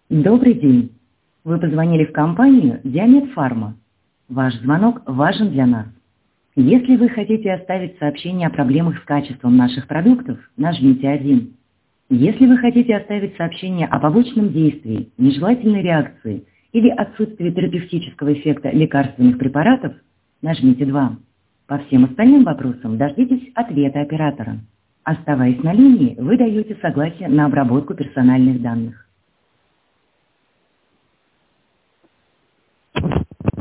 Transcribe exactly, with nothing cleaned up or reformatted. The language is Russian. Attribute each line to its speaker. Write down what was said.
Speaker 1: Добрый день. Вы позвонили в компанию Диамед Фарма. Ваш звонок важен для нас. Если вы хотите оставить сообщение о проблемах с качеством наших продуктов, нажмите один. Если вы хотите оставить сообщение о побочном действии, нежелательной реакции или отсутствии терапевтического эффекта лекарственных препаратов, нажмите два. По всем остальным вопросам дождитесь ответа оператора. Оставаясь на линии, вы даете согласие на обработку персональных данных.